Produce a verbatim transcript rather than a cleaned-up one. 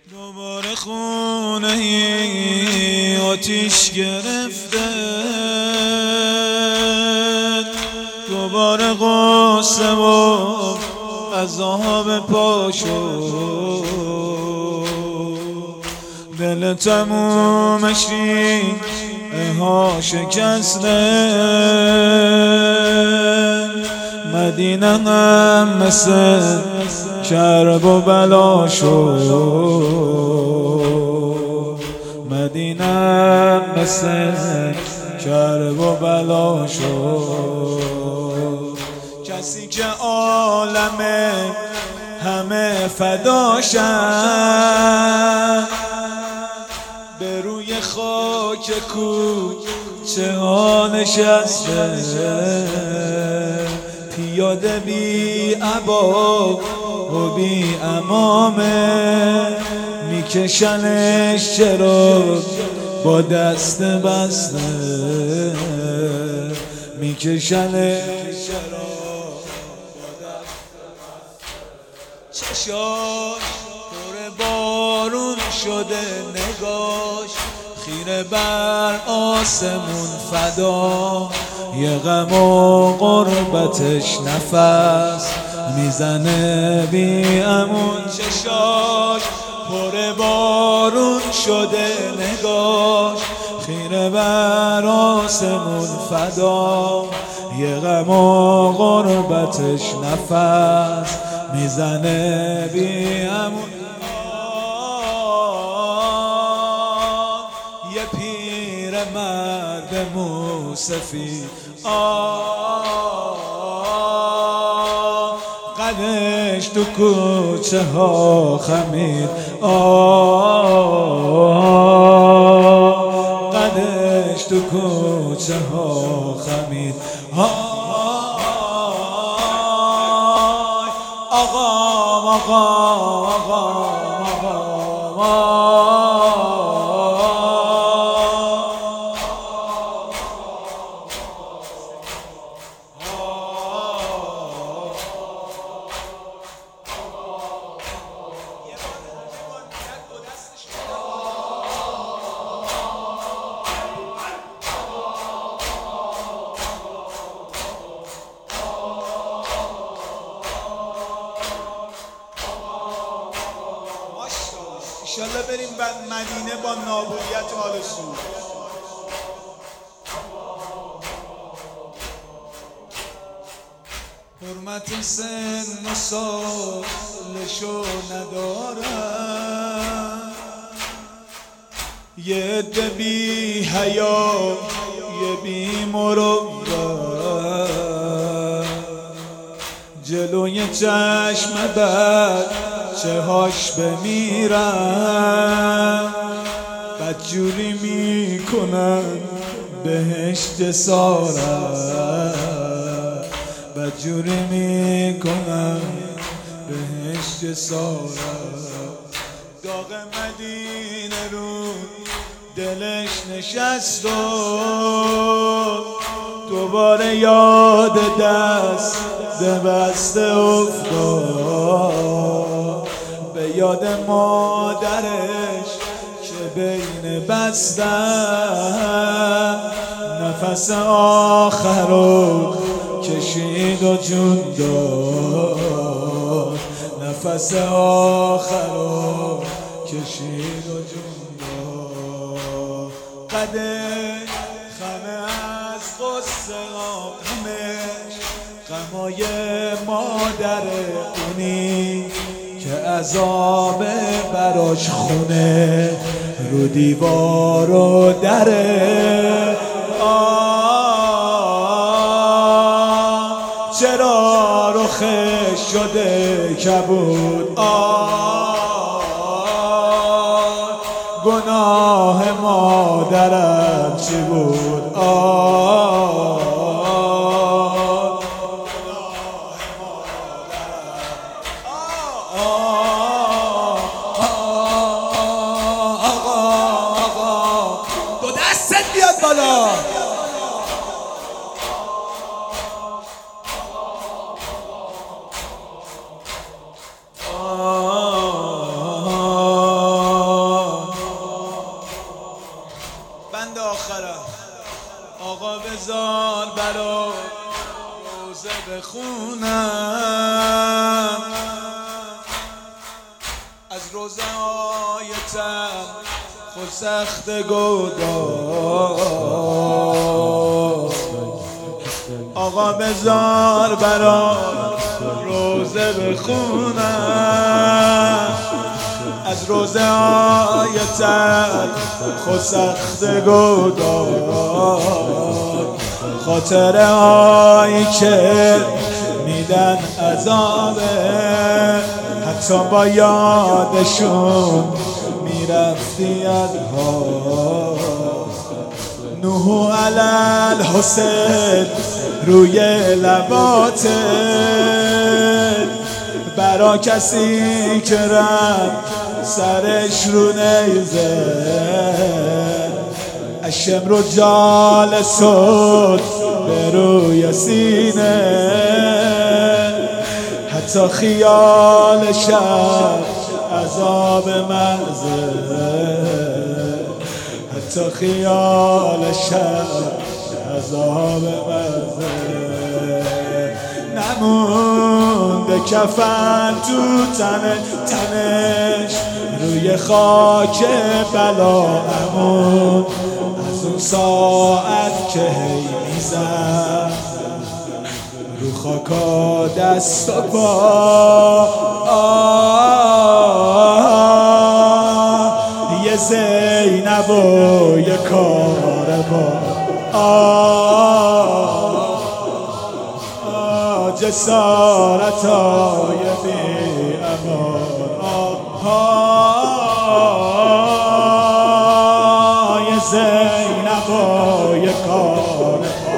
دوباره خونه ای آتیش گرفته، دوباره غصه و عذاب پا شد، دل تمومش ریخها شکسته، مدینه هم مثل کرب و بلا شد، مدینه هم مثل کرب و بلا شد. کسی که عالمه همه فداشن، به روی خاک کوچه ها نشسته، پیاده بی عبا و بی امامه، میکشنش چرا با دست بسته، میکشنش چرا با دست بسته. چشاش پر بارون شده، نگاش خیره بر آسمون فدا، یه غم و غربتش نفس میزنه بی امون. چشاش پر بارون شده، نگاش خیره بر آسمون فدا، یه غم و غربتش نفس میزنه بی امون. یه پیر مرد موسفید آه، قدش تو کوچه ها خمید آه، قدش تو کوچه ها خمید آه. آقا آقا آقا آقا انشالله بریم بعد مدینه با نابودیت و حال سود. حرمت سن و سالشو ندارم، یه عده بی حیا یه بی مروت، جلوی چشم بد چه هاش بمیرن، بدجوری میکنن بهش جسارت، بدجوری میکنن بهش جسارت. داغ مدینه رو دلش نشست و دوباره یاد دست بسته افتاد، به یاد مادرش که بین بستن نفس آخر رو کشید و جون داد، نفس آخر رو کشید و جون داد. قدش خمه از قصه غمش، غمای مادر اونی که عذاب براش خونه رو دیوار و دره. آه چرا رخش شده کبود، آه گناه مادرم چی بود، آه بالا. آه روزه بخونم از روزه های تم خود سخت گدار آقا بذار برام روزه بخونم از روزه های تم خود سخت گدار خاطره هایی که میدن عذابه حتی با یادشون میرفتی ادها نوح علی الحسین روی لباته برا کسی که رفت سرش رو نیزه اشم رو جالسود به روی سینه حتی خیال شب عذاب مغزه حتی خیال شب عذاب مغزه نمونده کفن تو تنه تنش روی خاک بلا امون از اون ساعت که هی میزن رو خاکا دست و پا یه زینب و یه کاروان جسارت های بی امان یه زینب و یه کاروان